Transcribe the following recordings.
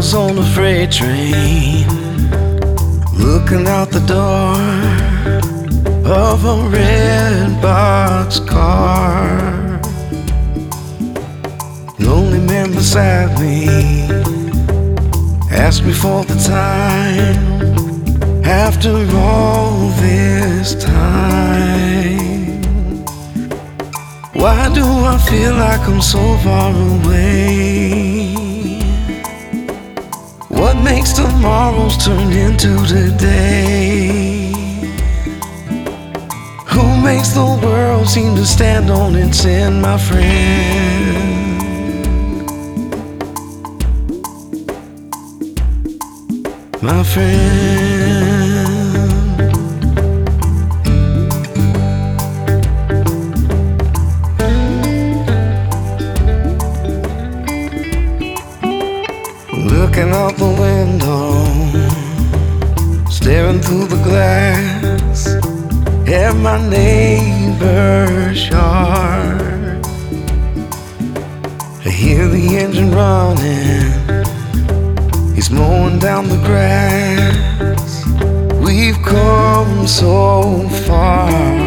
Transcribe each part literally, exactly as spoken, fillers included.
was on a freight train, looking out the door of a red box car. Lonely man beside me asked me for the time. After all this time, why do I feel like I'm so far away? What makes tomorrows turn into today? Who makes the world seem to stand on its end, my friend? My friend. Looking out the window, staring through the glass at my neighbor's yard. I hear the engine running, he's mowing down the grass. We've come so far.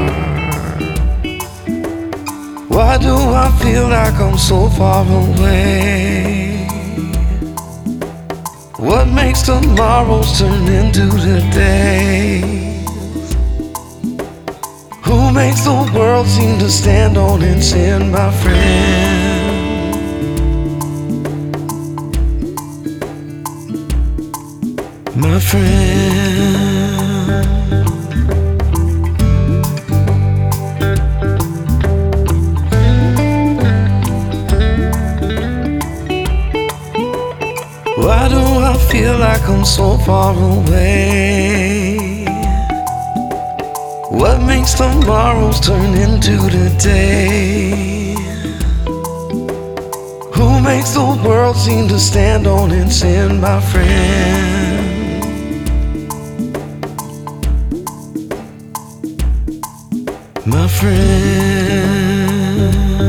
Why do I feel like I'm so far away? What makes tomorrows turn into todays? Who makes the world seem to stand on its end, my friend? My friend. Why do I feel like I'm so far away? What makes tomorrows turn into today? Who makes the world seem to stand on its end, my friend? My friend.